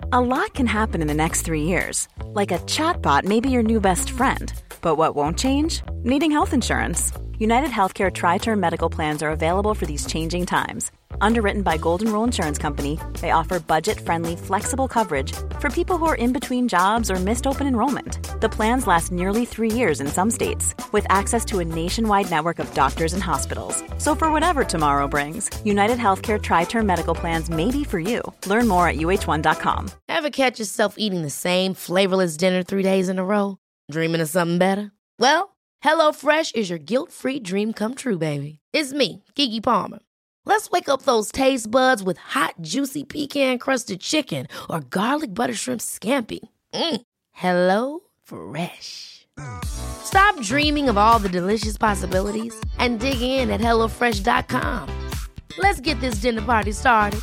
A lot can happen in the next 3 years. Like a chatbot may be your new best friend. But what won't change? Needing health insurance. United Healthcare Tri-Term Medical Plans are available for these changing times. Underwritten by Golden Rule Insurance Company, they offer budget-friendly, flexible coverage for people who are in between jobs or missed open enrollment. The plans last nearly 3 years in some states, with access to a nationwide network of doctors and hospitals. So for whatever tomorrow brings, United Healthcare Tri-Term Medical Plans may be for you. Learn more at uh1.com. Ever catch yourself eating the same flavorless dinner 3 days in a row? Dreaming of something better? Well, HelloFresh is your guilt-free dream come true, baby. It's me, Keke Palmer. Let's wake up those taste buds with hot, juicy pecan-crusted chicken or garlic butter shrimp scampi. Hello Fresh. Stop dreaming of all the delicious possibilities and dig in at HelloFresh.com. Let's get this dinner party started.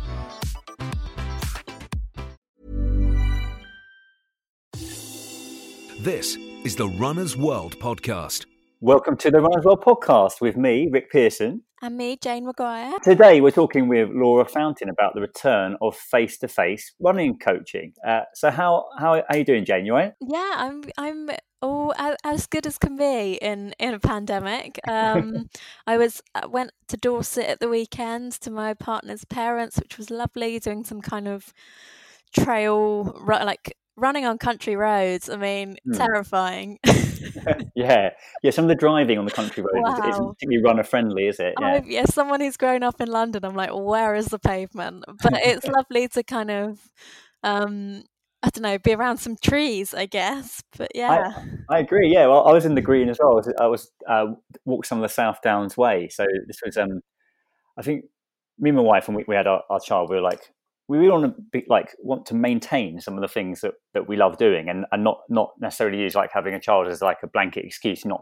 This is the Runner's World podcast. Welcome to the Runner's World podcast with me, Rick Pearson. And me, Jane Maguire. Today we're talking with Laura Fountain about the return of face-to-face running coaching. So how are you doing, Jane? You all right? Yeah, I'm all as good as can be in a pandemic. I went to Dorset at the weekend to my partner's parents, which was lovely, doing some kind of trail, like running on country roads. I mean, terrifying. Yeah. Some of the driving on the country roads isn't particularly runner friendly, is it? Yeah. Someone who's grown up in London, I'm like, where is the pavement? But it's lovely to kind of, I don't know, be around some trees, I guess. But yeah, I agree. Yeah, well, I was in the green as well. I was walked some of the South Downs way. So this was, I think, me and my wife, when we had our child, we were like, we really want to maintain some of the things that we love doing, and not necessarily use like having a child as like a blanket excuse not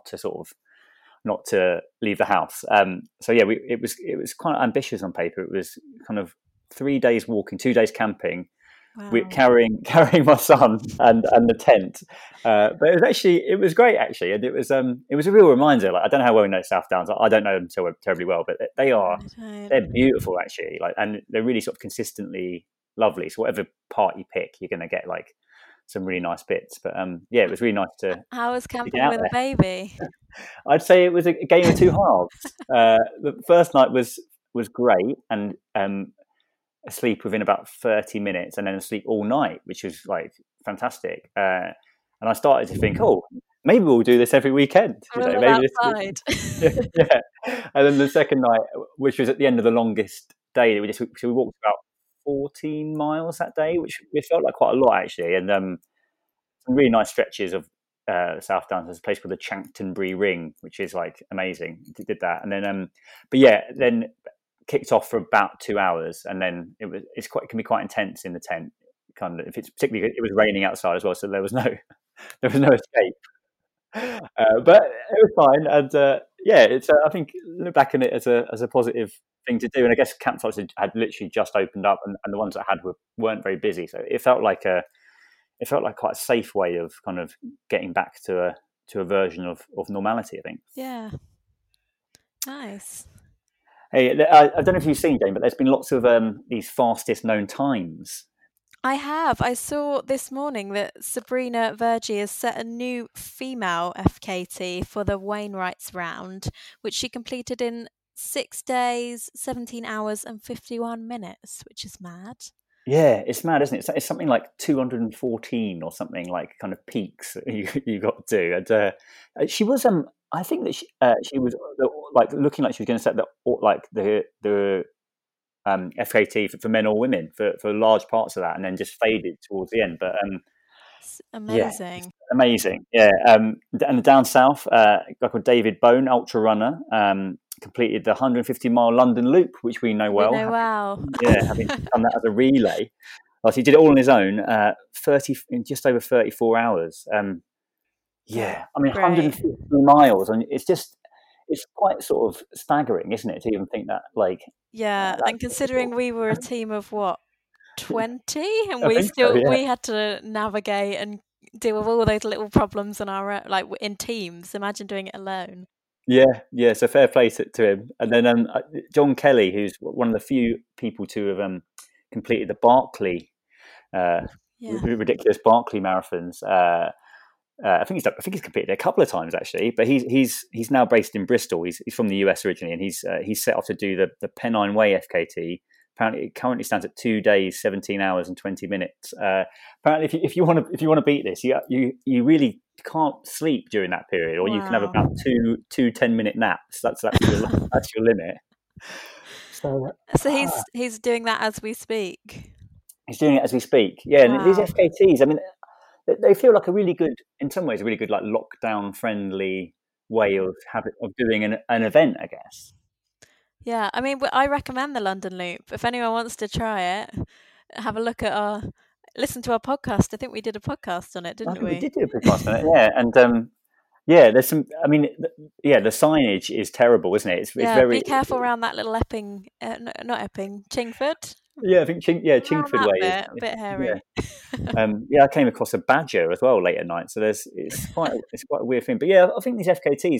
to leave the house. So yeah, it was quite ambitious on paper. It was kind of 3 days walking, 2 days camping. wow. We're carrying my son and the tent, but it was great actually, and it was a real reminder. Like, I don't know how well you know South Downs. I don't know them terribly well, but they're beautiful actually. Like, and they're really sort of consistently lovely. So whatever part you pick, you're going to get like some really nice bits. But yeah, it was really nice to. How was camping with a baby? I'd say it was a game of two halves. The first night was great, and asleep within about 30 minutes and then asleep all night, which was like fantastic. And I started to think, maybe we'll do this every weekend. Outside. Yeah. And then the second night, which was at the end of the longest day, we walked about 14 miles that day, which felt like quite a lot actually. And some really nice stretches of South Downs. There's a place called the Chanctonbury Ring, which is like amazing. Did that. And then, then kicked off for about 2 hours, and then it can be quite intense in the tent. Kind of, if it's particularly, it was raining outside as well, so there was no escape. But it was fine, and it's I think look back on it as a positive thing to do. And I guess campsites had literally just opened up, and the ones that had weren't very busy, so it felt like quite a safe way of kind of getting back to a version of normality, I think. Yeah, nice. Hey, I don't know if you've seen, Jane, but there's been lots of these fastest known times. I have. I saw this morning that Sabrina Verjee has set a new female FKT for the Wainwright's round, which she completed in 6 days, 17 hours and 51 minutes, which is mad. Yeah, it's mad, isn't it? It's something like 214 or something, like kind of peaks you got to do. And she was I think that she was like looking like she was going to set the FKT for men or women for large parts of that, and then just faded towards the end. But it's amazing, yeah, amazing, yeah. And down south, a guy called David Bone, ultra runner, completed the 150-mile London Loop, which we know well. Wow. Having done that as a relay. Well, he did it all on his own, in just over 34 hours. I mean, great. 150 miles, and it's quite sort of staggering, isn't it, to even think that, like... Yeah, and considering we were a team of, 20? And we had to navigate and deal with all those little problems in teams. Imagine doing it alone. Yeah, so fair play to him. And then John Kelly, who's one of the few people to have completed the Barkley Yeah. ridiculous Barkley marathons. I think he's competed a couple of times actually, but he's now based in Bristol. He's from the US originally, and he's set off to do the Pennine Way FKT. Apparently, it currently stands at 2 days, 17 hours, and 20 minutes. Apparently, if you want to beat this, you really can't sleep during that period, or you can have Wow. about two 10-minute naps. That's your limit. So he's doing that as we speak. he's doing it as we speak. Yeah, and these Wow. FKTs, I mean, they feel like in some ways, a really good like lockdown friendly way of doing an event, I guess. Yeah, I mean, I recommend the London Loop. If anyone wants to try it, have a look at listen to our podcast. I think we did a podcast on it, I didn't think we we? did do a podcast on it, yeah, and there's some. I mean, the signage is terrible, isn't it? It's very. Be careful around that little Epping, not Epping, Chingford. Yeah, I think Around Chingford that Way bit, a is. bit hairy. I came across a badger as well late at night, so it's quite a weird thing. But yeah, I think these FKTs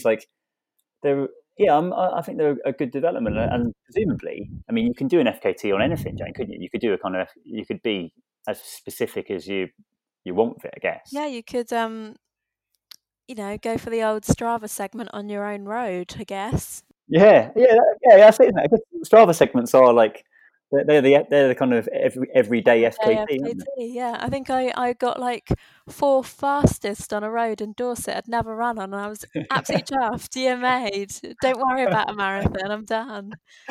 I think they're a good development, and presumably, I mean, you can do an FKT on anything, Jane, couldn't you? You could do you could be as specific as you want with it, I guess. Yeah, you could go for the old Strava segment on your own road, I guess. Yeah. I see that. I guess Strava segments are like they're the kind of everyday FKT. Aren't they? Yeah. I think I got like 4th fastest on a road in Dorset I'd never run on, and I was absolutely chuffed. Year made. Don't worry about a marathon. I'm done.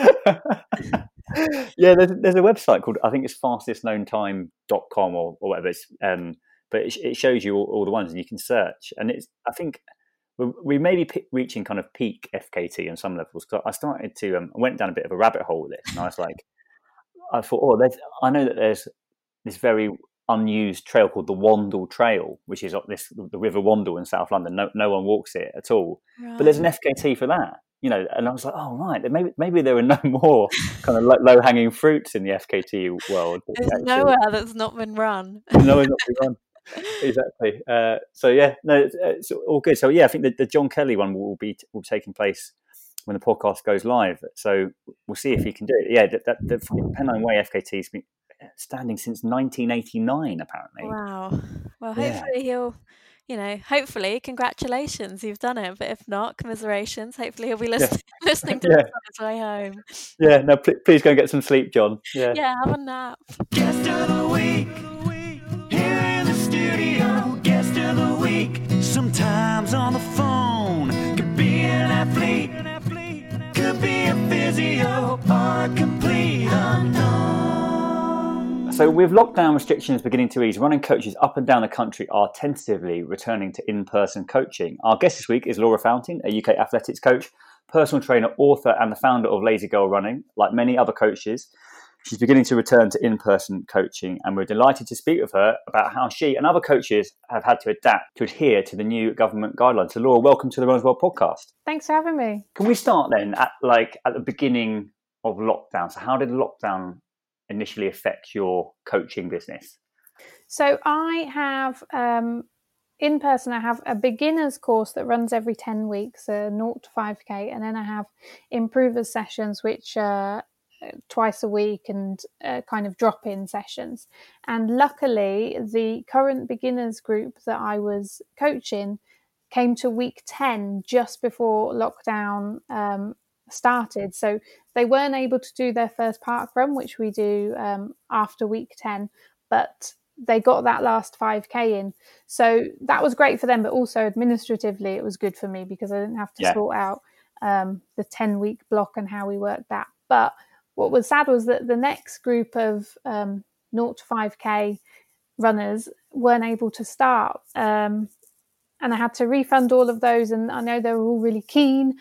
Yeah, there's a website called, I think it's fastestknowntime.com or whatever. It's but it shows you all the ones, and you can search. And I think we may be reaching kind of peak FKT on some levels. Because I started to I went down a bit of a rabbit hole with this, and I was like, I thought, I know that there's this very unused trail called the Wandle Trail, which is up the River Wandle in South London. No one walks it at all, but there's an FKT for that. And I was like, oh right, maybe there are no more kind of low hanging fruits in the FKT world. There's nowhere that's not been run. Nowhere's not been run. Exactly. So yeah, no, it's all good. So yeah, I think the John Kelly one will be taking place when the podcast goes live. So we'll see if he can do it. Yeah, the Pennine Way FKT has been standing since 1989, apparently. Wow. Well, hopefully he'll. Hopefully, congratulations, you've done it. But if not, commiserations. Hopefully, he'll be listening to this on his way home. Yeah, no, please go and get some sleep, John. Yeah, have a nap. Guest of the week, here in the studio. Guest of the week, sometimes on the phone. Could be an athlete, could be a physio, or a complete unknown. So with lockdown restrictions beginning to ease, running coaches up and down the country are tentatively returning to in-person coaching. Our guest this week is Laura Fountain, a UK athletics coach, personal trainer, author, and the founder of Lazy Girl Running. Like many other coaches, she's beginning to return to in-person coaching, and we're delighted to speak with her about how she and other coaches have had to adapt to adhere to the new government guidelines. So Laura, welcome to the Runners World podcast. Thanks for having me. Can we start then at the beginning of lockdown? So how did lockdown initially affect your coaching business? So I have in person, I have a beginner's course that runs every 10 weeks, 0 to 5K, and then I have improvers sessions, which twice a week, and kind of drop-in sessions. And luckily, the current beginners group that I was coaching came to week 10 just before lockdown started. So they weren't able to do their first park run, which we do after week 10, but they got that last 5K in. So that was great for them, but also administratively it was good for me because I didn't have to sort out the 10-week block and how we worked that. But what was sad was that the next group of 0 to 5K runners weren't able to start. And I had to refund all of those, and I know they were all really keen,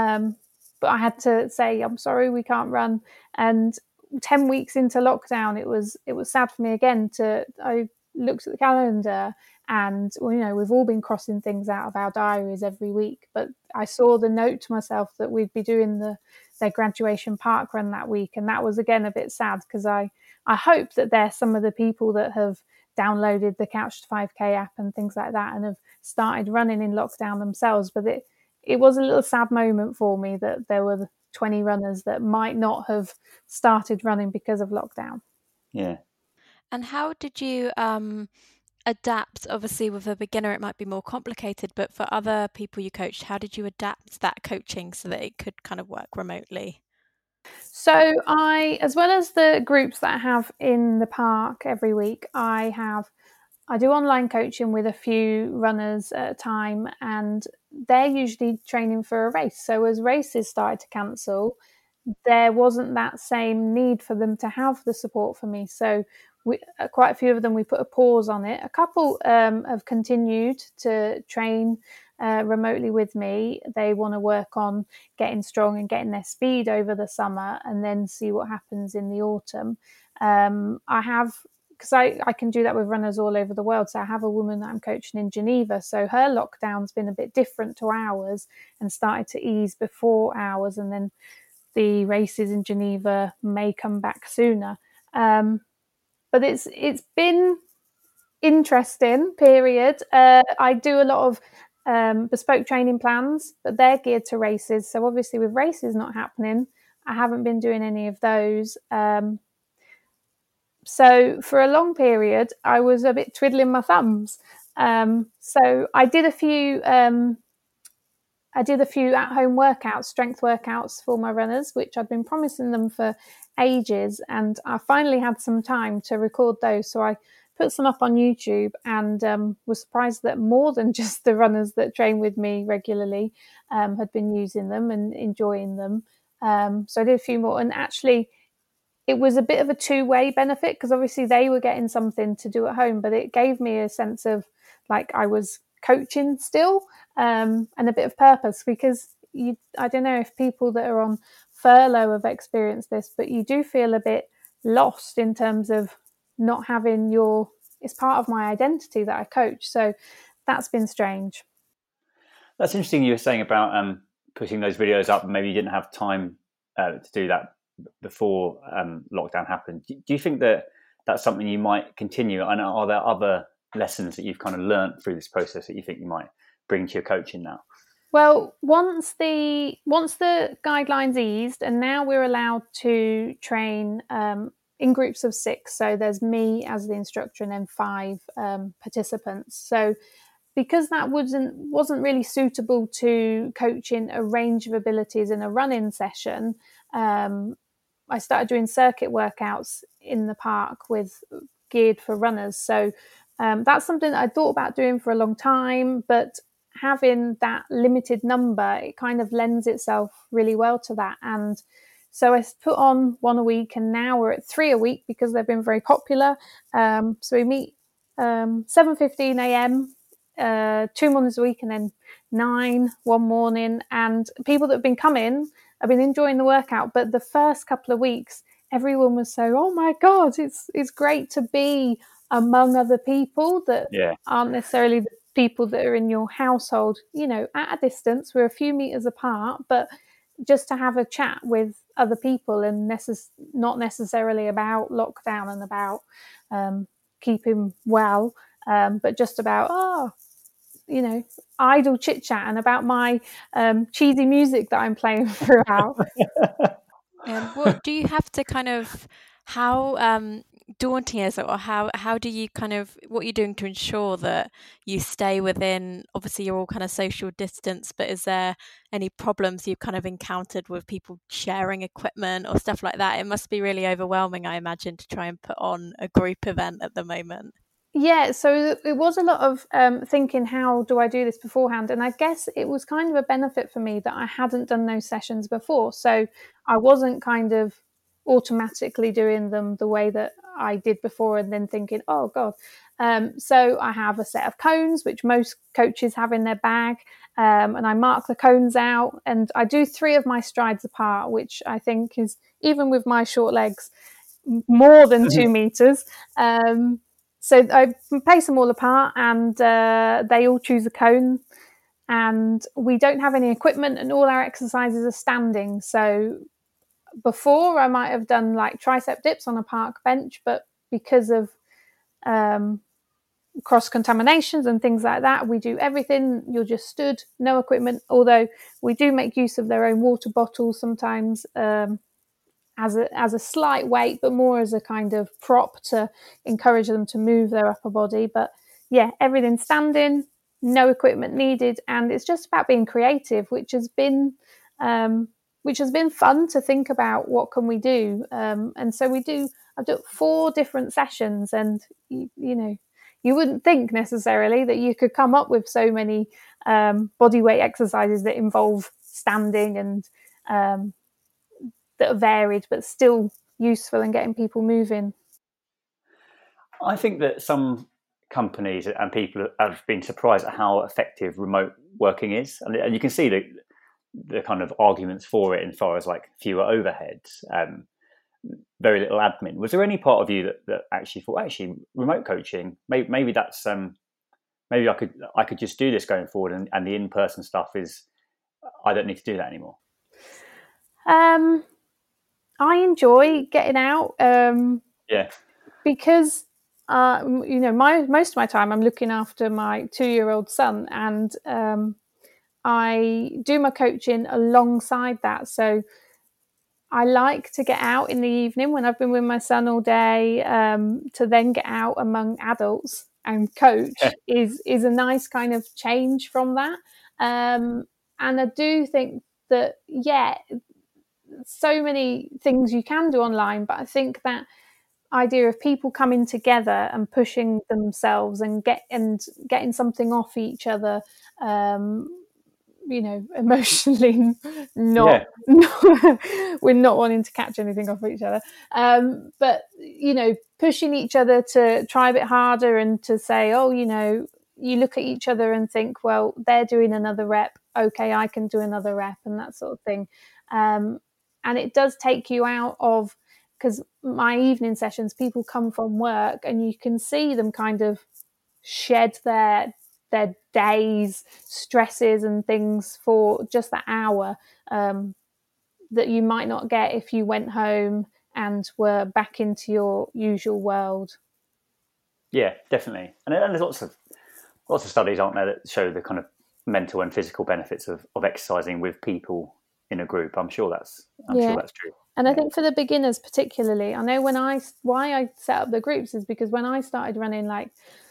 but I had to say, I'm sorry, we can't run. And 10 weeks into lockdown, it was sad for me again. I looked at the calendar, and we've all been crossing things out of our diaries every week, but I saw the note to myself that we'd be doing their graduation park run that week, and that was again a bit sad because I hope that they're some of the people that have downloaded the Couch to 5K app and things like that and have started running in lockdown themselves. But it was a little sad moment for me that there were 20 runners that might not have started running because of lockdown. Yeah. And how did you adapt? Obviously, with a beginner, it might be more complicated, but for other people you coached, how did you adapt that coaching so that it could kind of work remotely? So as well as the groups that I have in the park every week, I do online coaching with a few runners at a time, and they're usually training for a race. So as races started to cancel, there wasn't that same need for them to have the support for me. So quite a few of them, we put a pause on it. A couple have continued to train remotely with me. They want to work on getting strong and getting their speed over the summer and then see what happens in the autumn. I have, because I can do that with runners all over the world. So I have a woman that I'm coaching in Geneva. So her lockdown's been a bit different to ours and started to ease before ours. And then the races in Geneva may come back sooner. But it's been interesting period. I do a lot of bespoke training plans, but they're geared to races. So obviously with races not happening, I haven't been doing any of those. So for a long period, I was a bit twiddling my thumbs. So I did a few at-home workouts, strength workouts for my runners, which I've been promising them for ages, and I finally had some time to record those. So I put some up on YouTube and was surprised that more than just the runners that train with me regularly had been using them and enjoying them. So I did a few more, and actually it was a bit of a two-way benefit, because obviously they were getting something to do at home, but it gave me a sense of like I was coaching still, and a bit of purpose, because I don't know if people that are on furlough have experienced this, but you do feel a bit lost in terms of not having it's part of my identity that I coach. So that's been strange. That's interesting. You were saying about putting those videos up, and maybe you didn't have time to do that before lockdown happened. Do you think that that's something you might continue? And are there other lessons that you've kind of learned through this process that you think you might bring to your coaching now? Well, once the guidelines eased, and now we're allowed to train in groups of 6. So there's me as the instructor and then 5 participants. So because that wasn't really suitable to coaching a range of abilities in a run-in session, I started doing circuit workouts in the park geared for runners. So that's something that I thought about doing for a long time, but having that limited number, it kind of lends itself really well to that. And so I put on 1 a week, and now we're at 3 a week because they've been very popular. So we meet 7:15 a.m. 2 mornings a week, and then 9 one morning. And people that have been coming, I've been enjoying the workout, but the first couple of weeks, everyone was so, oh my God, it's great to be among other people that aren't necessarily the people that are in your household, at a distance. We're a few meters apart, but just to have a chat with other people, and not necessarily about lockdown and about keeping well, but just about, idle chit chat and about my cheesy music that I'm playing throughout. What do you have to kind of, how daunting is it, or how do you kind of, what are you doing to ensure that you stay within, obviously you're all kind of social distance, but is there any problems you've kind of encountered with people sharing equipment or stuff like that? It must be really overwhelming, I imagine, to try and put on a group event at the moment. Yeah, so it was a lot of thinking, how do I do this beforehand? And I guess it was kind of a benefit for me that I hadn't done those sessions before. So I wasn't kind of automatically doing them the way that I did before and then thinking, oh God. So I have a set of cones, which most coaches have in their bag, and I mark the cones out, and I do 3 of my strides apart, which I think is, even with my short legs, more than 2 meters. So I place them all apart, and they all choose a cone, and we don't have any equipment, and all our exercises are standing. So before, I might have done like tricep dips on a park bench, but because of cross-contaminations and things like that, we do everything. You're just stood, no equipment, although we do make use of their own water bottles sometimes. as a slight weight, but more as a kind of prop to encourage them to move their upper body. But yeah, everything standing, no equipment needed, and it's just about being creative, which has been fun to think about. What can we do? And so I've done 4 different sessions, and you know, you wouldn't think necessarily that you could come up with so many body weight exercises that involve standing and that are varied but still useful and getting people moving. I think that some companies and people have been surprised at how effective remote working is, and you can see the kind of arguments for it, as far as like fewer overheads, very little admin. Was there any part of you that actually thought, remote coaching, maybe that's maybe I could just do this going forward, and the in-person stuff is, I don't need to do that anymore? I enjoy getting out. Because you know, most of my time I'm looking after my 2-year-old son, and I do my coaching alongside that. So I like to get out in the evening when I've been with my son all day, to then get out among adults and coach is a nice kind of change from that. And I do think that, so many things you can do online, but I think that idea of people coming together and pushing themselves and getting something off each other, you know, emotionally, we're not wanting to catch anything off each other, but you know, pushing each other to try a bit harder and to say, oh, you know, you look at each other and think, well, they're doing another rep, okay, I can do another rep, and that sort of thing. And it does take you out of, because my evening sessions, people come from work and you can see them kind of shed their days, stresses and things for just that hour, that you might not get if you went home and were back into your usual world. Yeah, definitely. And there's lots of studies, aren't there, that show the kind of mental and physical benefits of exercising with people in a group. I'm sure that's true. And I think for the beginners particularly, I know why I set up the groups is because when I started running like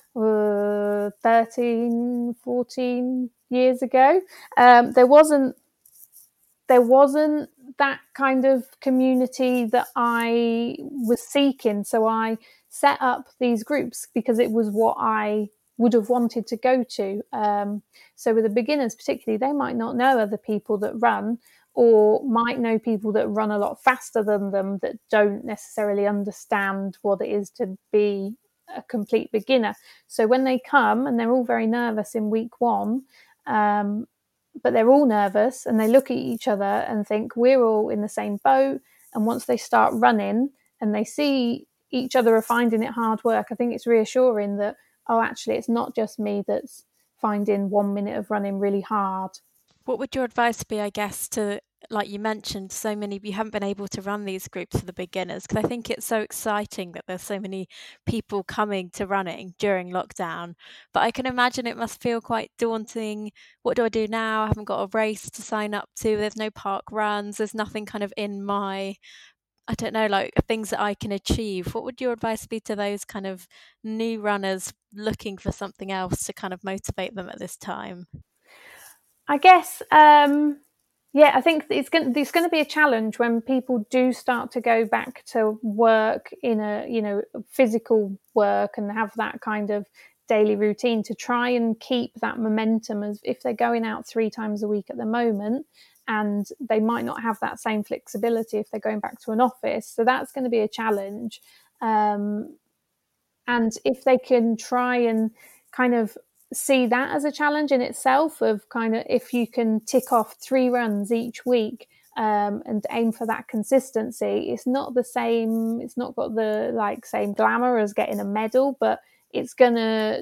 13, 14 years ago, there wasn't that kind of community that I was seeking. So I set up these groups because it was what I would have wanted to go to. So with the beginners particularly, they might not know other people that run, or might know people that run a lot faster than them that don't necessarily understand what it is to be a complete beginner. So when they come, and they're all very nervous in week 1, but they're all nervous and they look at each other and think we're all in the same boat. And once they start running and they see each other are finding it hard work, I think it's reassuring that, oh, actually, it's not just me that's finding 1 minute of running really hard. What would your advice be, I guess, to, like you mentioned, so many of you haven't been able to run these groups for the beginners? Because I think it's so exciting that there's so many people coming to running during lockdown. But I can imagine it must feel quite daunting. What do I do now? I haven't got a race to sign up to. There's no park runs. There's nothing kind of in my, I don't know, like things that I can achieve. What would your advice be to those kind of new runners looking for something else to kind of motivate them at this time? I guess, I think it's going to be a challenge when people do start to go back to work in a, you know, physical work and have that kind of daily routine, to try and keep that momentum, as if they're going out 3 times a week at the moment, and they might not have that same flexibility if they're going back to an office. So that's going to be a challenge. And if they can try and kind of see that as a challenge in itself, of kind of, if you can tick off 3 runs each week, and aim for that consistency, it's not the same, it's not got the same glamour as getting a medal, but it's gonna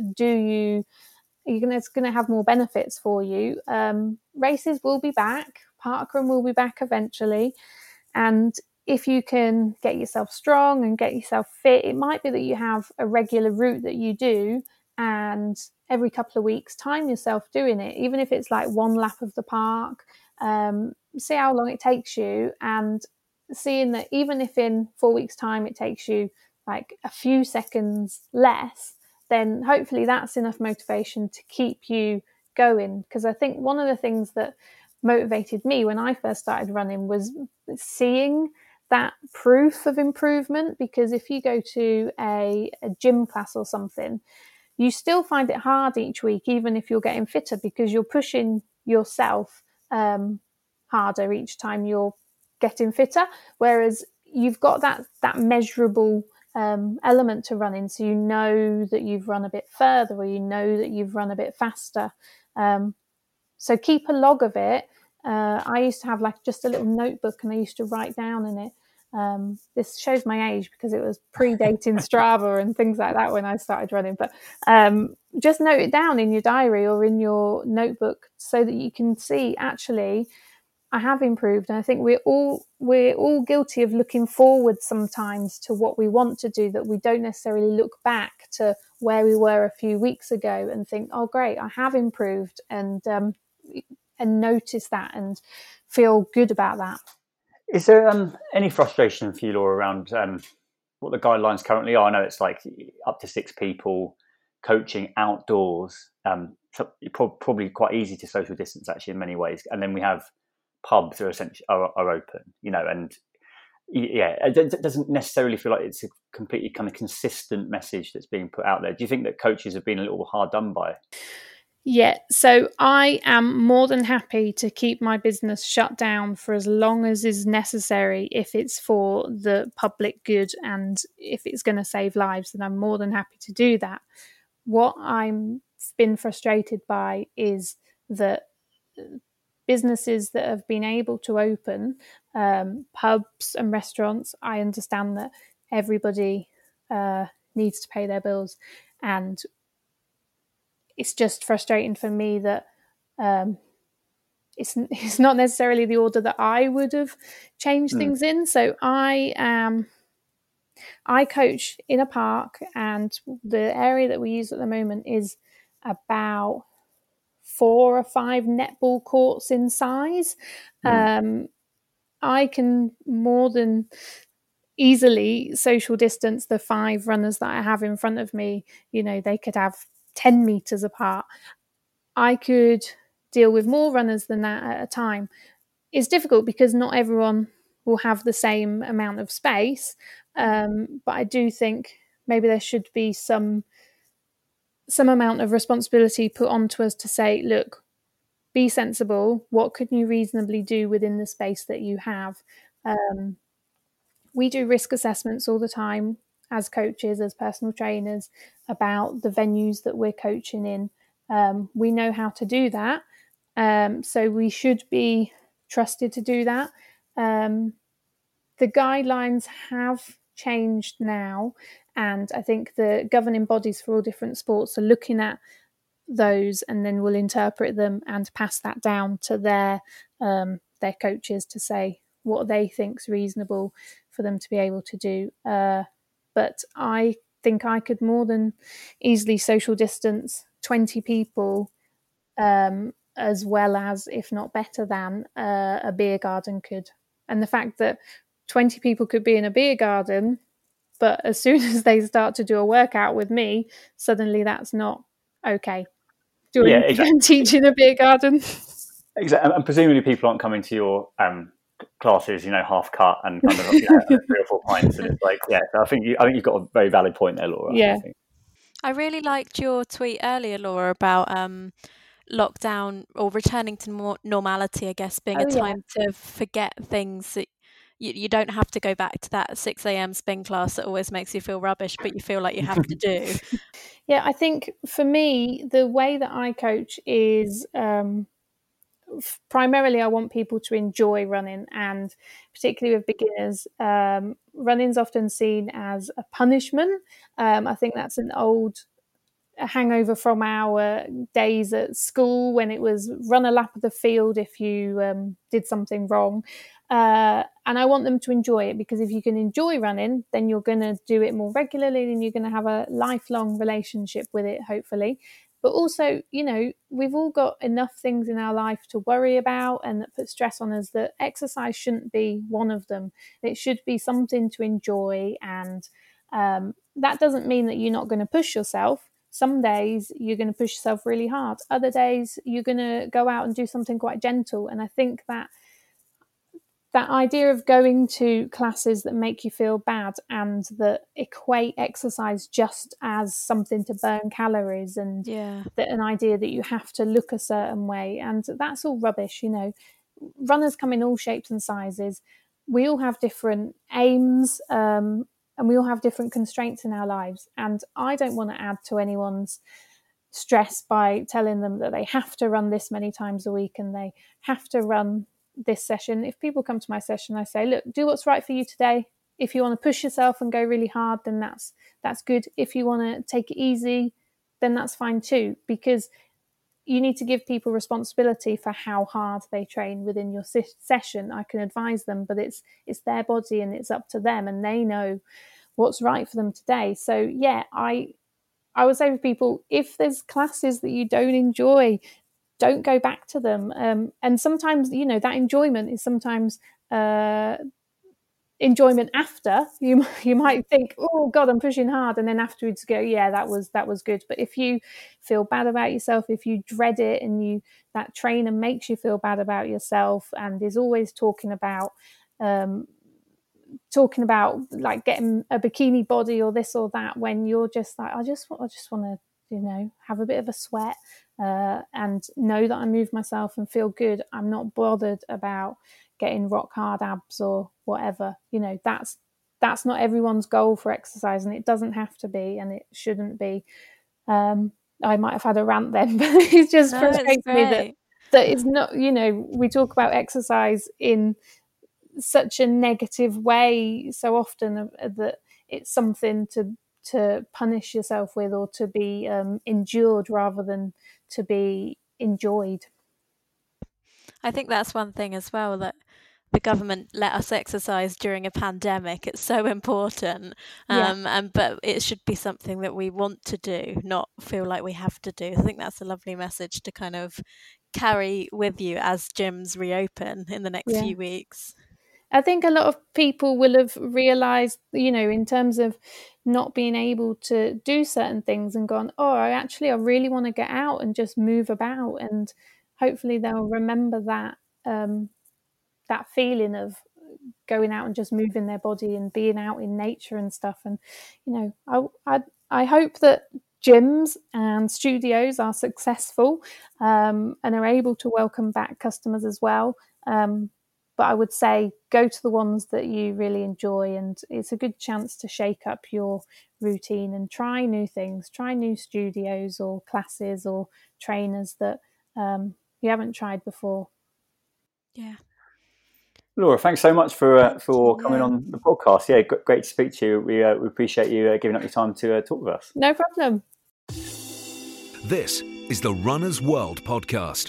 it's gonna have more benefits for you. Races will be back, parkrun will be back eventually, and if you can get yourself strong and get yourself fit, it might be that you have a regular route that you do, and every couple of weeks time yourself doing it, even if it's like 1 lap of the park. See how long it takes you, and seeing that even if in 4 weeks' time it takes you like a few seconds less, then hopefully that's enough motivation to keep you going. Because I think one of the things that motivated me when I first started running was seeing that proof of improvement. Because if you go to a gym class or something, you still find it hard each week, even if you're getting fitter, because you're pushing yourself harder each time you're getting fitter. Whereas you've got that measurable element to running, so you know that you've run a bit further, or you know that you've run a bit faster. So keep a log of it. I used to have like just a little notebook, and I used to write down in it. This shows my age because it was predating Strava and things like that when I started running. But just note it down in your diary or in your notebook so that you can see, actually, I have improved. And I think we're all guilty of looking forward sometimes to what we want to do, that we don't necessarily look back to where we were a few weeks ago and think, oh, great, I have improved, and notice that and feel good about that. Is there any frustration for you, Laura, around what the guidelines currently are? I know it's like up to 6 people coaching outdoors. So probably quite easy to social distance, actually, in many ways. And then we have pubs are essentially are open, and it doesn't necessarily feel like it's a completely kind of consistent message that's being put out there. Do you think that coaches have been a little hard done by? Yeah, so I am more than happy to keep my business shut down for as long as is necessary if it's for the public good and if it's going to save lives, then I'm more than happy to do that. What I'm been frustrated by is that businesses that have been able to open, pubs and restaurants, I understand that everybody needs to pay their bills, and it's just frustrating for me that it's not necessarily the order that I would have changed things in. So I coach in a park, and the area that we use at the moment is about 4 or 5 netball courts in size. I can more than easily social distance the 5 runners that I have in front of me. They could have 10 meters apart. I could deal with more runners than that at a time. It's difficult because not everyone will have the same amount of space. But I do think maybe there should be some amount of responsibility put onto us to say, look, be sensible. What can you reasonably do within the space that you have? We do risk assessments all the time as coaches, as personal trainers, about the venues that we're coaching in. We know how to do that. So we should be trusted to do that. The guidelines have changed now, and I think the governing bodies for all different sports are looking at those, and then will interpret them and pass that down to their coaches to say what they think's reasonable for them to be able to do. But I think I could more than easily social distance 20 people, as well as, if not better than, a beer garden could. And the fact that 20 people could be in a beer garden, but as soon as they start to do a workout with me, suddenly that's not okay. Exactly. Teach in a beer garden. Exactly. And presumably people aren't coming to your classes, half cut and kind of 3 or 4 pints, and it's like, I think you've got a very valid point there, Laura. Yeah. I really liked your tweet earlier, Laura, about lockdown or returning to normality, I guess, being a time to forget things that you don't have to go back to that 6 a.m. spin class that always makes you feel rubbish, but you feel like you have to do. Yeah, I think for me, the way that I coach is primarily I want people to enjoy running, and particularly with beginners, running's often seen as a punishment. I think that's an old hangover from our days at school, when it was run a lap of the field if you did something wrong. And I want them to enjoy it, because if you can enjoy running, then you're going to do it more regularly, and you're going to have a lifelong relationship with it, hopefully. But also, you know, we've all got enough things in our life to worry about and that put stress on us, that exercise shouldn't be one of them. It should be something to enjoy. And that doesn't mean that you're not going to push yourself. Some days you're going to push yourself really hard. Other days you're going to go out and do something quite gentle. And I think that idea of going to classes that make you feel bad and that equate exercise just as something to burn calories, and that an idea that you have to look a certain way, and that's all rubbish. You know, runners come in all shapes and sizes. We all have different aims, and we all have different constraints in our lives. And I don't want to add to anyone's stress by telling them that they have to run this many times a week and they have to run this session. If people come to my session, I say, look, do what's right for you today. If you want to push yourself and go really hard, then that's good. If you want to take it easy, then that's fine too, because you need to give people responsibility for how hard they train within your session. I can advise them, but it's their body and it's up to them, and they know what's right for them today. So yeah, I would say for people, if there's classes that you don't enjoy, don't go back to them. And sometimes, you know, that enjoyment is sometimes enjoyment after. You might think, oh God, I'm pushing hard, and then afterwards go, yeah, that was good. But if you feel bad about yourself, if you dread it, and that trainer makes you feel bad about yourself and is always talking about like getting a bikini body or this or that, when you're just like, I just want to, you know, have a bit of a sweat and know that I move myself and feel good. I'm not bothered about getting rock hard abs or whatever. You know, that's not everyone's goal for exercise, and it doesn't have to be, and it shouldn't be. I might have had a rant then, but it just frustrates me that it's not, you know, we talk about exercise in such a negative way so often, that it's something to punish yourself with, or to be endured rather than to be enjoyed. I think that's one thing as well, that the government let us exercise during a pandemic. It's so important. But it should be something that we want to do, not feel like we have to do. I think that's a lovely message to kind of carry with you as gyms reopen in the next few weeks. I think a lot of people will have realised, you know, in terms of not being able to do certain things, and gone, oh, I really want to get out and just move about. And hopefully they'll remember that that feeling of going out and just moving their body and being out in nature and stuff. And, you know, I hope that gyms and studios are successful and are able to welcome back customers as well. But I would say go to the ones that you really enjoy, and it's a good chance to shake up your routine and try new things, try new studios or classes or trainers that you haven't tried before. Yeah. Laura, thanks so much for coming on the podcast. Yeah, great to speak to you. We appreciate you giving up your time to talk with us. No problem. This is the Runner's World podcast.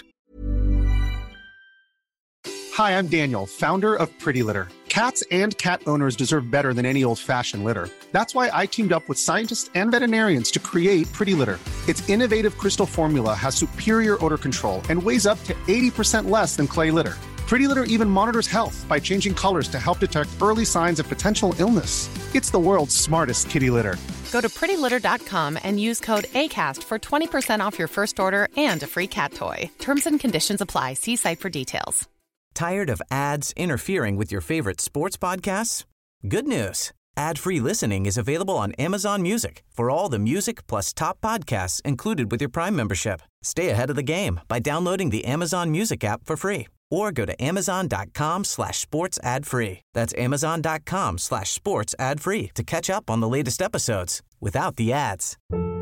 Hi, I'm Daniel, founder of Pretty Litter. Cats and cat owners deserve better than any old-fashioned litter. That's why I teamed up with scientists and veterinarians to create Pretty Litter. Its innovative crystal formula has superior odor control and weighs up to 80% less than clay litter. Pretty Litter even monitors health by changing colors to help detect early signs of potential illness. It's the world's smartest kitty litter. Go to prettylitter.com and use code ACAST for 20% off your first order and a free cat toy. Terms and conditions apply. See site for details. Tired of ads interfering with your favorite sports podcasts? Good news. Ad-free listening is available on Amazon Music for all the music plus top podcasts included with your Prime membership. Stay ahead of the game by downloading the Amazon Music app for free, or go to amazon.com/sports ad free. That's amazon.com/sports ad free to catch up on the latest episodes without the ads.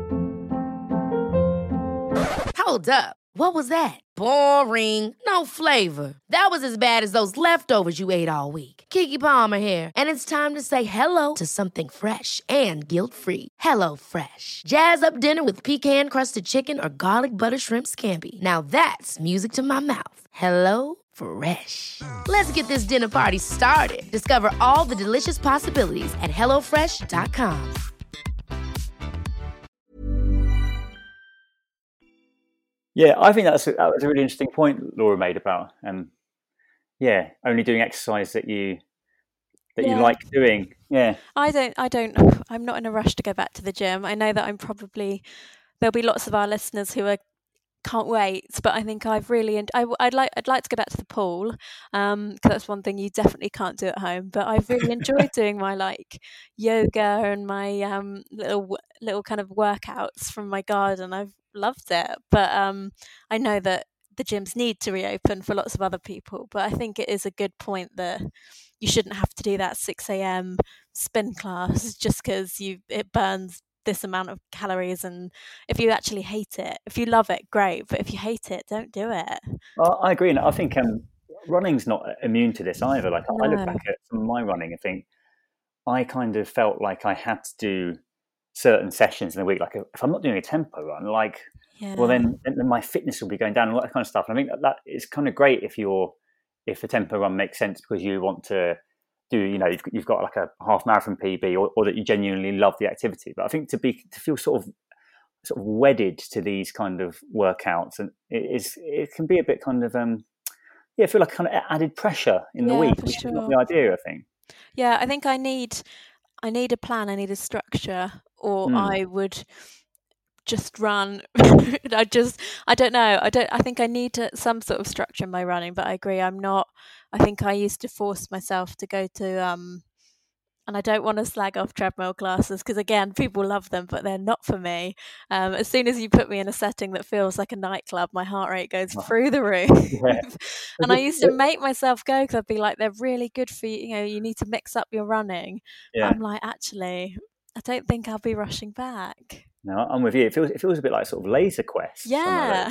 Hold up. What was that? Boring. No flavor. That was as bad as those leftovers you ate all week. Keke Palmer here. And it's time to say hello to something fresh and guilt-free. Hello Fresh. Jazz up dinner with pecan-crusted chicken or garlic butter shrimp scampi. Now that's music to my mouth. Hello Fresh. Let's get this dinner party started. Discover all the delicious possibilities at HelloFresh.com. Yeah, I think that was a really interesting point Laura made about only doing exercise that you like doing. Yeah. I'm not in a rush to go back to the gym. I know that there'll be lots of our listeners who can't wait, but I think I'd like to go back to the pool, because that's one thing you definitely can't do at home. But I've really enjoyed doing my like yoga and my little kind of workouts from my garden. I've loved it, but I know that the gyms need to reopen for lots of other people. But I think it is a good point that you shouldn't have to do that 6 a.m. spin class just because it burns this amount of calories, and if you actually hate it, if you love it, great, but if you hate it, don't do it. I agree, and I think running's not immune to this either. Like I look back at some of my running and think I kind of felt like I had to do certain sessions in the week. Like if I'm not doing a tempo run, well then my fitness will be going down and all that kind of stuff. And I think that is kind of great if the tempo run makes sense because you want to do, you've got like a half marathon PB or that you genuinely love the activity. But I think to feel sort of wedded to these kind of workouts, and it can be a bit kind of feel like kind of added pressure in the week, which is not the idea, I think. Yeah, I think I need a plan, I need a structure, or I would just run. I don't know. I think I need some sort of structure in my running, but I agree. I think I used to force myself to go to, and I don't want to slag off treadmill classes because again, people love them, but they're not for me. As soon as you put me in a setting that feels like a nightclub, my heart rate goes through the roof. Yeah. And I used to make myself go because I'd be like, they're really good for you. You need to mix up your running. Yeah. I'm like, actually, I don't think I'll be rushing back. No, I'm with you. It feels a bit like sort of Laser Quest. Yeah.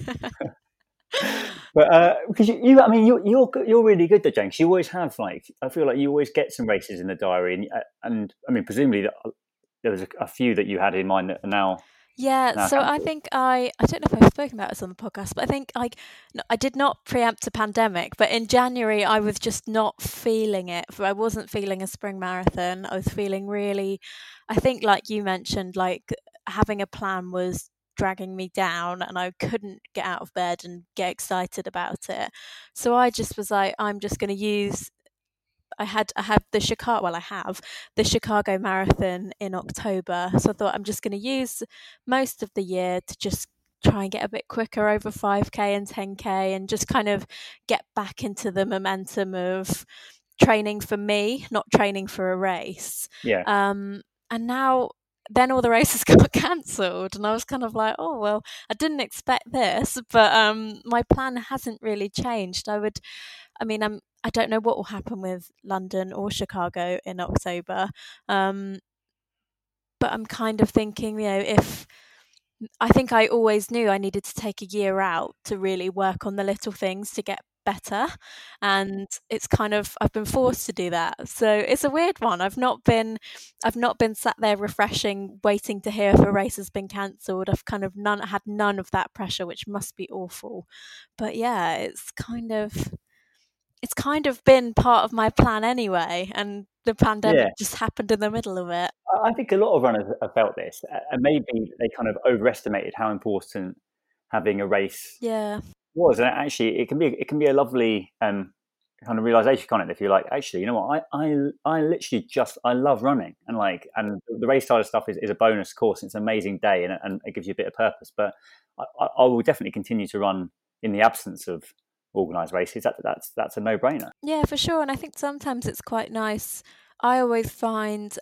But because you're really good at James. You always have I feel like you always get some races in the diary, and I mean presumably there was a few that you had in mind that are now. Yeah, so I think I don't know if I've spoken about this on the podcast, but I think I did not preempt a pandemic, but in January I was just not feeling it. I wasn't feeling a spring marathon. I was feeling really, I think like you mentioned, like having a plan was dragging me down and I couldn't get out of bed and get excited about it. So I just was like, I'm just going to use, I have the Chicago Marathon in October. So I thought I'm just going to use most of the year to just try and get a bit quicker over 5K and 10K and just kind of get back into the momentum of training for me, not training for a race. Yeah. And then all the races got cancelled and I was kind of like, oh, well, I didn't expect this, but my plan hasn't really changed. I don't know what will happen with London or Chicago in October, but I'm kind of thinking, I think I always knew I needed to take a year out to really work on the little things to get better, and it's kind of I've been forced to do that. So it's a weird one. I've not been sat there refreshing, waiting to hear if a race has been cancelled. I've kind of had none of that pressure, which must be awful. But yeah, it's kind of been part of my plan anyway, and the pandemic just happened in the middle of it. I think a lot of runners have felt this, and maybe they kind of overestimated how important having a race was. And actually, it can be a lovely kind of realization, can't it? If you're like, actually, you know what, I literally I love running, and the race side of stuff is a bonus course. It's an amazing day, and it gives you a bit of purpose. But I will definitely continue to run in the absence of organised races. That's a no-brainer. Yeah, for sure. And I think sometimes it's quite nice. I always find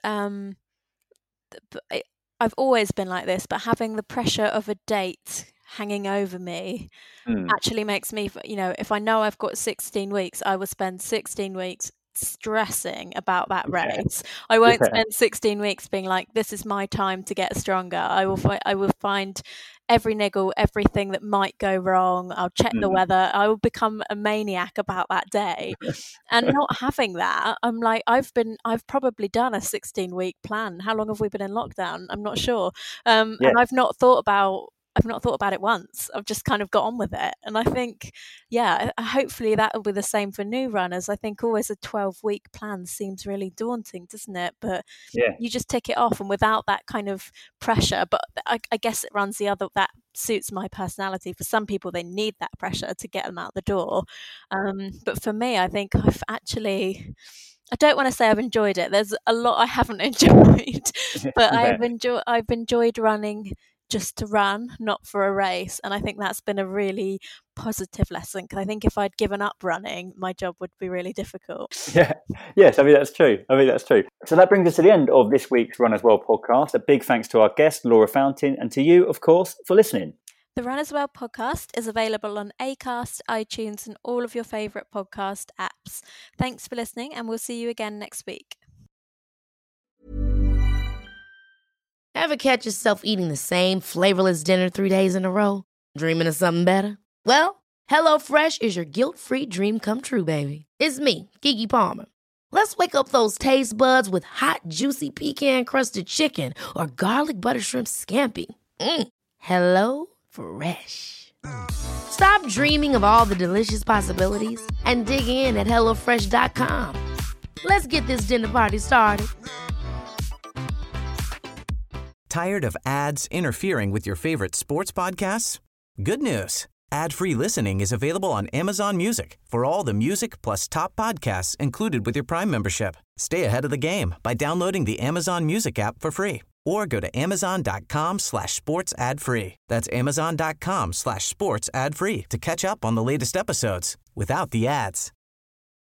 I've always been like this, but having the pressure of a date hanging over me actually makes me, if I know I've got 16 weeks, I will spend 16 weeks stressing about that race. I won't spend 16 weeks being like, this is my time to get stronger. I will find every niggle, everything that might go wrong. I'll check the weather. I will become a maniac about that day. And not having that, I'm like, I've probably done a 16-week plan. How long have we been in lockdown? I'm not sure. And I've not thought about it once. I've just kind of got on with it. And I think, hopefully that will be the same for new runners. I think always a 12-week plan seems really daunting, doesn't it? But you just tick it off, and without that kind of pressure. But I guess it runs that suits my personality. For some people, they need that pressure to get them out the door. But for me, I think I don't want to say I've enjoyed it. There's a lot I haven't enjoyed, but Yeah. I've enjoyed running just to run, not for a race. And I think that's been a really positive lesson, because I think if I'd given up running, my job would be really difficult. Yeah. Yes, I mean, that's true. So that brings us to the end of this week's Run As Well podcast. A big thanks to our guest, Laura Fountain, and to you, of course, for listening. The Run As Well podcast is available on Acast, iTunes, and all of your favourite podcast apps. Thanks for listening, and we'll see you again next week. Ever catch yourself eating the same flavorless dinner 3 days in a row? Dreaming of something better? Well, HelloFresh is your guilt-free dream come true, baby. It's me, Keke Palmer. Let's wake up those taste buds with hot, juicy pecan-crusted chicken or garlic butter shrimp scampi. Hello Fresh. Stop dreaming of all the delicious possibilities and dig in at HelloFresh.com. Let's get this dinner party started. Tired of ads interfering with your favorite sports podcasts? Good news. Ad-free listening is available on Amazon Music for all the music plus top podcasts included with your Prime membership. Stay ahead of the game by downloading the Amazon Music app for free or go to amazon.com/sports ad free. That's amazon.com/sports ad free to catch up on the latest episodes without the ads.